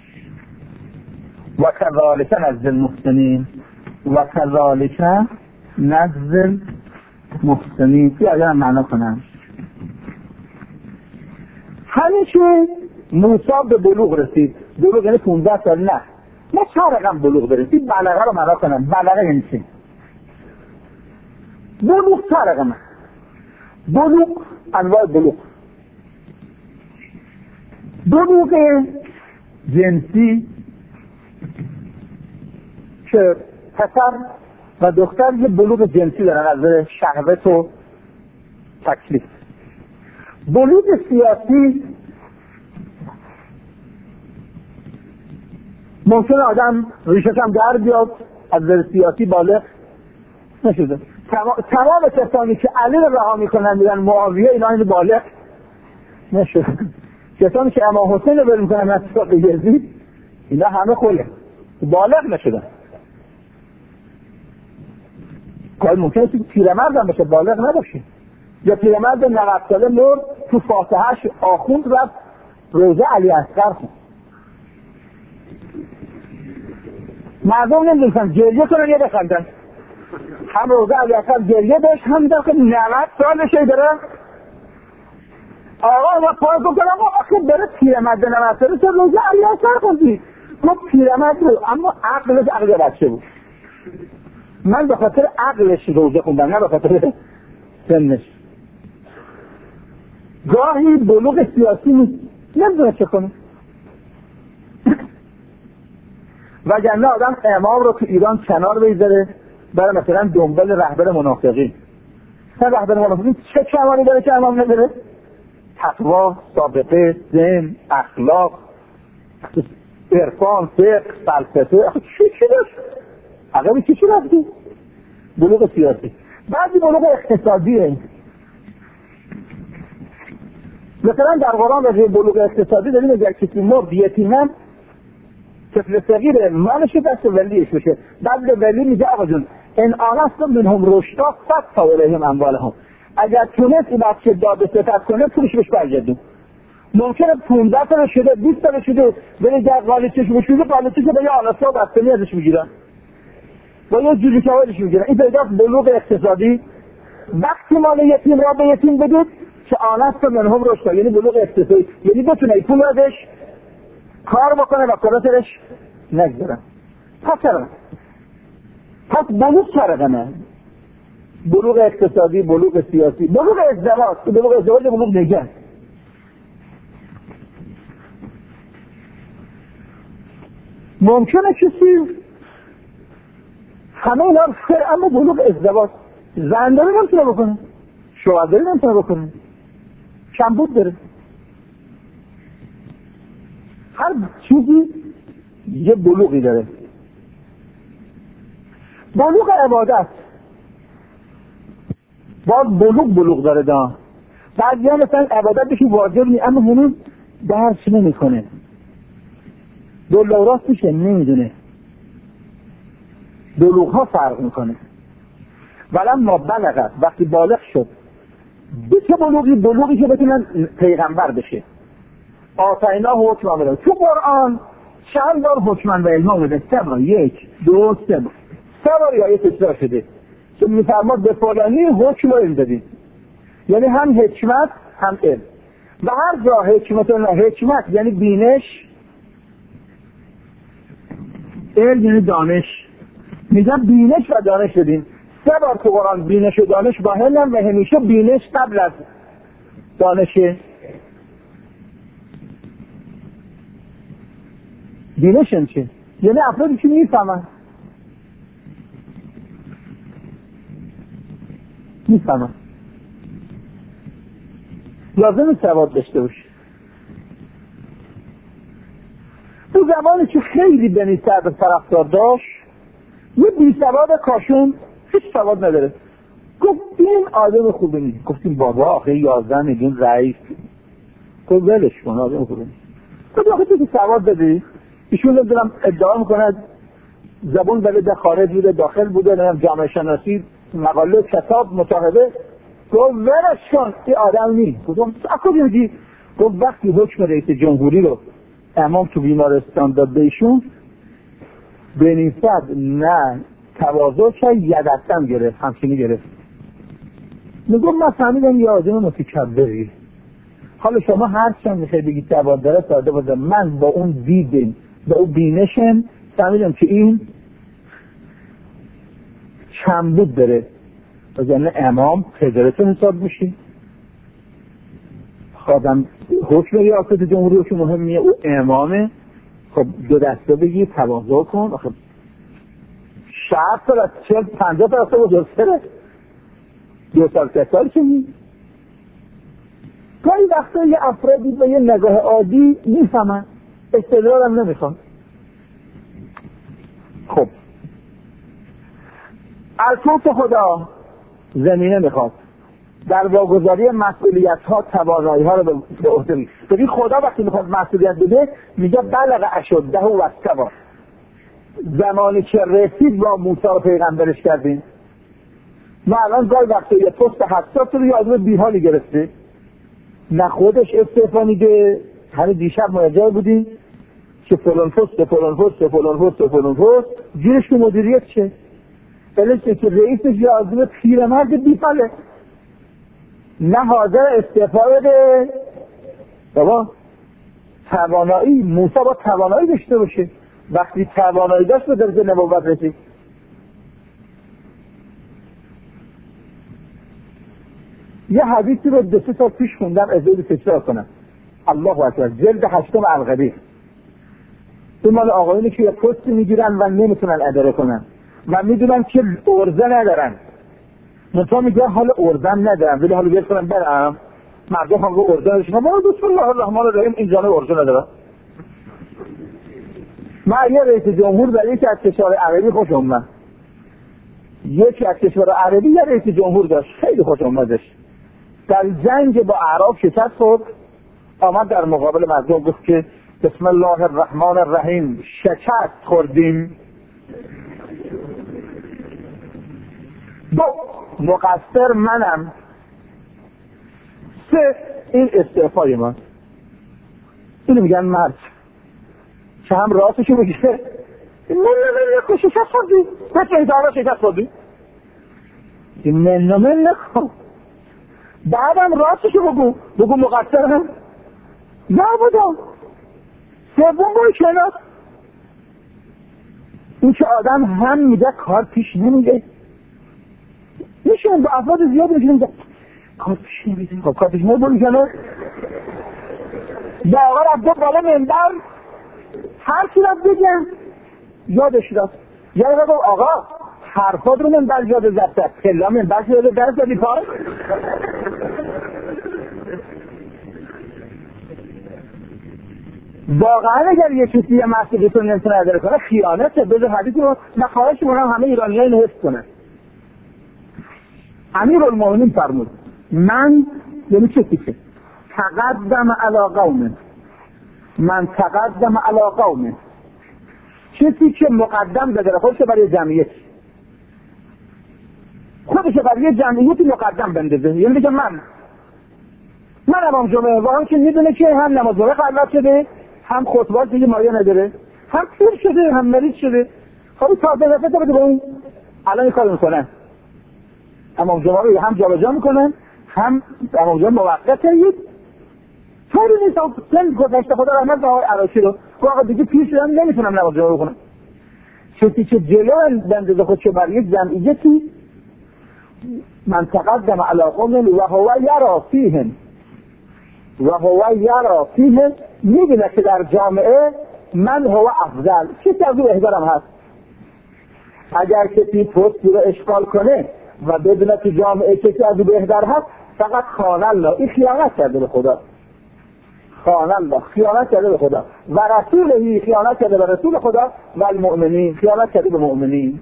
[SPEAKER 1] و کذالک نجزی المحسنین و کذالک نجزی المحسنین. بیا اگر معنا کنم همیشه موسی به بلوغ رسید. بلوغ یعنی پونزده سال، نه ما چه رقم بلوغ برسید؟ بلغه رو معنا کنم. بلغه یعنی چی؟ بلوغ چه رقمه؟ بلوغ انواع بلوغ، بلوغ جنسی که پسر و دختر یه بلوغ جنسی دارن از شهوت و تکلیف. بلوغ سیاسی ممکن آدم ریشش هم در بیاد از نظر سیاسی بالغ نشده. تمام کسانی که علی رو رها میکنن میرن معاویه، اینا این بالغ نشده. کسانی که امام حسین رو بریم کنن از ساق یزید، اینا همه خوله بالغ نشدن. کاری ممکنه که پیرمرد هم باشه بالغ نباشه، یا پیرمرد نود ساله مرد تو فاتحهش آخوند رفت روزه علی اصغر خوند. مردم نمیدونستن گریه کنن یا بخندن. هم روزه علی اکبر گریه داشت، هم میدونم که نود سالشه داره. آقا ما پاس رو کنم آخه داره پیرمرد نود ساله چه روزه علی اکبر خوندی؟ ما پیرمرد بود اما عقلش عقل بچه بود. من به خاطر عقلش روزه خوندم نه به خاطر سنش. گاهی بلوغ سیاسی نیست نمیدونه چه کنه. وگرنه آدم امام رو تو ایران کنار بگذاره برای مثلا دنبال رهبر منافقین. نه رهبر منافقین چه کمانی داره که امام نداره؟ تقوا، سابقه، ذهن، اخلاق، عرفان، فقه، فلسفه، چی چی داشت؟ عقبی چی چی رفتی؟ بلوغ سیاسی. بعضی بلوغ اقتصادیه. مثلا در قرآن راجع به بلوغ اقتصادی داریم اگر کسی مرد یتیمم طفل صغیر مالش دست ولیش بشه، بعد ولی میگه آقا جون ان آنستم منهم رشدا فقط الیهم اموالهم، اگر تونست این بچه داد صفت کنه پولش بهش برگردون. ممکنه پانزده تا شده بیست تا شده بره در قالیچش بشوره قالیچش به یه آلاسا بستنی ازش میگیرن با یه جوری که ازش میگیرن. این پیداست بلوغ اقتصادی. وقتی مال یتیم را به یتیم بدید که آنستم منهم رشدا یعنی بلوغ اقتصادی، یعنی بتونه پول ازش کار بکنه و کلاترش نگذارن. پس چرا؟ پس بلوغ چرا نه؟ بلوغ اقتصادی، بلوغ سیاسی، بلوغ ازدواج، بلوغ ازدواج بلوغ نگه. ممکنه کسی همه اینا خیر اما بلوغ ازدواج زنداری نمیتونه بکنه، شوهرداری نمیتونه بکنه، کمبود داره. هر چیزی یه بلوغی داره. بلوغ عبادت باز بلوغ بلوغ داره دا. بعد یا مثلا عبادت بشی واجب نی اما هنوز درس نمی کنه، دل و راست میشه نمیدونه. بلوغ ها فرق میکنه. ولما بلغت وقتی بالغ شد به چه بلوغی؟ بلوغی که بتونن پیغمبر بشه. آتینا حکم آمده. تو قرآن چند بار حکمن و علم آمده؟ سه بار. یک دو سه بار. سه بار یا یک اصلاح شده که میفرماد به فلانی حکم و علم دادیم، یعنی هم حکمت هم علم. و هر جا حکمت و حکمت یعنی بینش، علم یعنی دانش. میگم بینش و دانش دادیم. سه بار تو قرآن بینش و دانش با علم و همیشه بینش قبل از دانشه. بینشن چه؟ یعنی افرادی که میفهمن میفهمن لازم سواد داشته باشه. تو زمانی که خیلی بنی سعد طرفدار داشت یه بی سواد کاشون هیچ سواد نداره گفت این آدم خوبی نیست. گفتیم بابا آخه یازده میلیون رئیس گفت ولش کن آدم خوبی نیست. گفت آخه تو سواد دادی؟ ایشون نمیدونم ادعا میکنه زبون بلده خارج بوده داخل بوده نمیم جامعه شناسی مقاله کتاب مصاحبه. گفت ولش کن این آدم نیست. گفتم اکو بیدی؟ گفت وقتی حکم رئیس جمهوری رو امام تو بیمارستان داد بهشون بنیصد نه تواضع که یدستم گرفت همچینی گرفت. میگم من فهمیدم یه آدم متکبری. حالا شما هر چند میخوای بگید سواد داره ساده بازم من با اون دیدم با اون بینشم فهمیدم که این کمبود داره. وگرنه امام پدرتون حساب میشی خادم حکم ریاست جمهوری که مهمیه او امامه. خب دو دسته بگی تواضع کن. خب شهر سال از چل پنجاه درسته بزرگتره دو سال سه سال که نی گاهی وقتا یه افرادی با یه نگاه عادی میفهمن استدلال هم نمیخوان. خب از توت خدا زمینه میخواد در واگذاری مسئولیت ها توانایی ها رو به عهده میگیره. ببین خدا وقتی میخواد مسئولیت بده میگه بلغ اشده و استوى. زمانی که رسید با موسی رو پیغمبرش کردیم. ما الان گاهی وقتی یه پست حساس رو یه آدم بیحالی گرفته نه خودش استعفا میده. همین دیشب مراجعه بودیم که فلان پست فلان پست فلان پست فلان پست گیرش که مدیریت چه؟ بلکه که رئیسش یازده پیرمرد بیپاله نه حاضر استعفا بده. بابا توانایی موسی با توانایی داشته باشه، وقتی توانایی داشت به درجه نبوت رسید. یه حدیثی رو دو سه سال پیش خوندم، از این تکرار کنم. الله اکبر، جلد هشتم القبیح. این مال آقایونی که یه پستی میگیرن و نمیتونن اداره کنن و میدونن که ارزه ندارن، منطقه میگه حال ارزم ندارم ولی حالا بیاد کنم برم مردم هم رو ارزه نداشتن. ما بسم الله الرحمن الرحیم این جانب ارزه ندارم. من یه رئیس جمهور در یکی از کشور عربی خوش اومد، یکی از کشور عربی یه رئیس جمهور داشت خیلی خوش اومدش، در جنگ با اعراب شکست خورد، آمد در مقابل مردم گفت که بسم الله الرحمن الرحیم شکست خوردیم. دو مقصر منم، سه این استعفای من. اینو میگن مرد که هم راستشو میگه نه نه نه نه شکست خوردی، بچه ایدارا شکست خوردی نه نه نه نه بعدم راستشو بگو بگو مقصر هم نه بودم سوم باید کنار. این که آدم هم میگه کار پیش نمیده، میشون با افراد زیاد میگه میگه کار پیش نمیده، خب کار پیش نمیده بایی کنار. با آقا رفته بالا منبر هر چی رفت بگم یادش رفت، یاد رفت آقا حرفات رو منبر یاد زفته کلا منبر یاد درست دادی پای. واقعا اگر یه کسی یه مسئولیتون نمیتونه اداره کنه خیانته. بذار حدیثی رو من خواهش میکنم همه ایرانی‌ها اینو حفظ کنن. امیرالمومنین فرمود من یعنی کسی که تقدم علی قوم، من تقدم علی قوم، کسی که مقدم بذاره خودش برای جمعیت، خودش برای جمعیتی مقدم بندازه. یعنی بگه من من امام جمعه واقعا که میدونه که هم نماز جمعه خلوت شده، هم خطبات دیگه مایه نداره، هم پیر شده، هم مریض شده. خب تا به دفعه بده با این الان این کار میکنن، امام جمعه رو هم جابجا میکنن، هم امام جمعه موقته. یک طوری نیست سن گذشته خدا رحمت به آقای عراشی رو واقعا دیگه پیر شدن نمیتونم نماز جمعه بکنم. کسی که جلو بندازه خودشو بر یک جمعیتی، من تقدم علی قوم و هو یرا فیهم و هو یرا فیهم، میدونه که در جامعه من هو افضل، کسی از او بهترم هست. اگر کسی پستی رو اشغال کنه و بدونه که جامعه کسی از او بهتر هست فقط خان الله، این خیانت کرده به خدا. خان الله خیانت کرده به خدا و رسولهی خیانت کرده به رسول خدا و المؤمنین خیانت کرده به مؤمنین.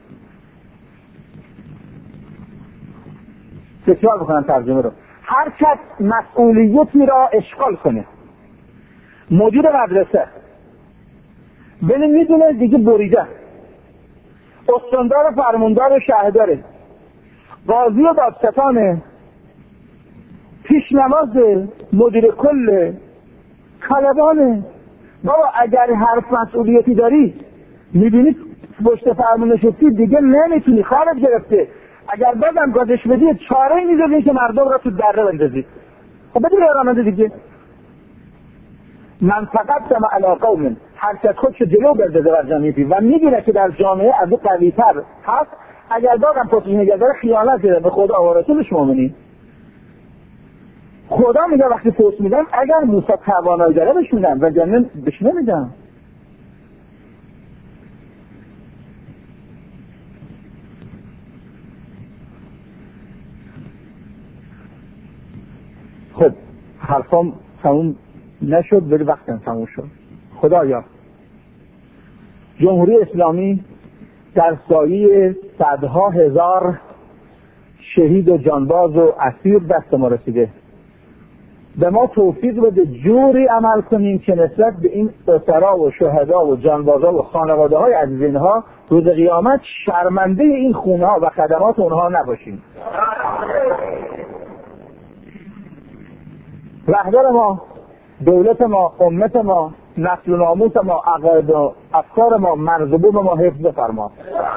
[SPEAKER 1] تکرار بکنم ترجمه رو. هر کس مسئولیتی را اشغال کنه، مدیر مدرسه ببین میدونه دیگه بریده، استاندار فرماندار و شهرداره، قاضی و دادستانه، پیشنماز، مدیر کل، خلبانه. بابا اگر هر مسئولیتی داری میبینی پشت فرمون نشستی دیگه نمیتونی، خارج گرفته. اگر بازم گازش بدی چاره میذاری که مردم را تو دره بندازی. خب بده بیارانده دیگه. من تقدم علی قوم، هر کس خودشو جلو بردازه بر جمعیتی و میدونه که در جامعه از او قوی‌تر هست، اگر بازم پشتش نگذاره خیانت کرده به خدا و رسولش مؤمنین. خدا میگه وقتی پست میدم اگر موسی توانایی داره بهش میدم و جنن بهش نمیدم. خب حرفام تموم نشد ولی وقتم تموم شد. خدایا جمهوری اسلامی در سایه صدها هزار شهید و جانباز و اسیر دست ما رسیده، به ما توفیق بده جوری عمل کنیم که نسبت به این اسرا و شهدا و جانبازا و خانواده های عزیز اینها روز قیامت شرمنده این خونه ها و خدمات اونها نباشیم. رهبر ما دولت ما، امت ما، نسل و ناموس ما، عقاید و افکار ما، مرزبون ما حفظ فرما.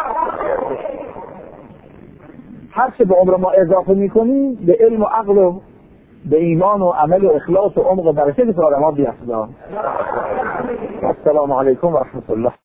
[SPEAKER 1] هر چه به عمر ما اضافه میکنی به علم و عقل و به ایمان و عمل و اخلاص و عمق و برکت کار ما بیفزا. السلام علیکم و رحمت الله.